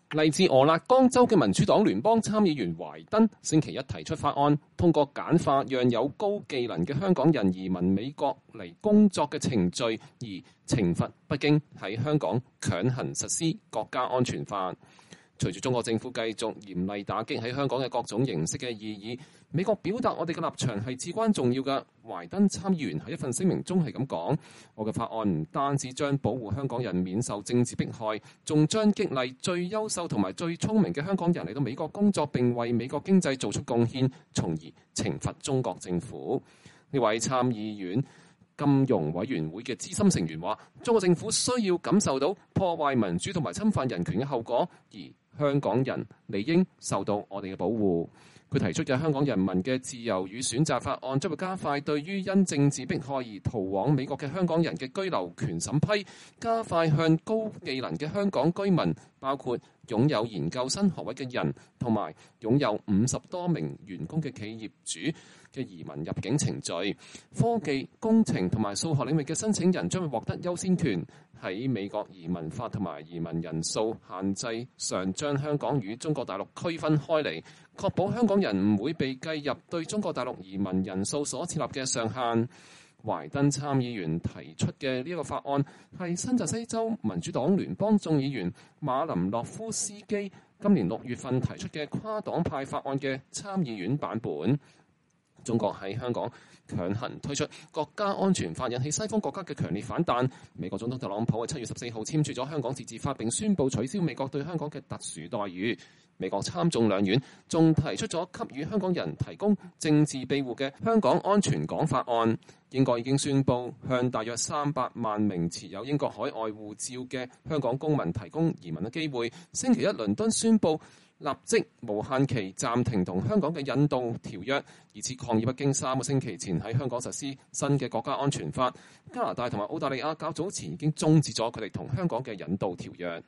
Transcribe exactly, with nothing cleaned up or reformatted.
嚟自俄勒岡州嘅民主黨聯邦參議員懷登星期一提出法案，通過簡化讓有高技能嘅香港人移民美國嚟工作嘅程序，而懲罰北京喺香港強行實施國家安全法。隨住中國政府繼續嚴厲打擊喺香港嘅各種形式嘅異議，美國表達我哋嘅立場係至關重要嘅。懷登參議員喺一份聲明中係咁講：我嘅法案唔單止將保護香港人免受政治迫害，仲將激勵最優秀同埋最聰明嘅香港人嚟到美國工作，並為美國經濟做出貢獻，從而懲罰中國政府。呢位參議院金融委員會嘅資深成員話：中國政府需要感受到破壞民主同埋侵犯人權嘅後果，而香港人理應受到我哋嘅保護。佢提出嘅香港人民嘅自由與選擇法案將會加快對於因政治迫害而逃往美國嘅香港人嘅居留權審批，加快向高技能嘅香港居民，包括擁有研究生學位嘅人同埋擁有五十多名員工嘅企業主嘅移民入境程序。科技、工程同埋數學領域嘅申請人將會獲得優先權。喺美國移民法同埋移民人數限制上，將香港與中國大陸區分開嚟，確保香港人唔會被計入對中國大陸移民人數所設立嘅上限。懷登參議員提出嘅呢一個法案係新澤西州民主黨聯邦眾議員馬林諾夫斯基今年六月份提出嘅跨黨派法案嘅參議院版本。中國喺香港強行推出國家安全法，引起西方國家嘅強烈反彈。美國總統特朗普喺七月十四號簽署咗香港自治法，並宣布取消美國對香港嘅特殊待遇。美國參眾兩院仲提出咗給予香港人提供政治庇護嘅香港安全港法案。英國已經宣布向大約三百萬名持有英國海外護照嘅香港公民提供移民嘅機會。星期一，倫敦宣布立即無限期暫停同香港嘅引渡條約，以此抗議北京三個星期前喺香港實施新嘅國家安全法。加拿大同埋澳大利亞較早前已經終止咗佢哋同香港嘅引渡條約。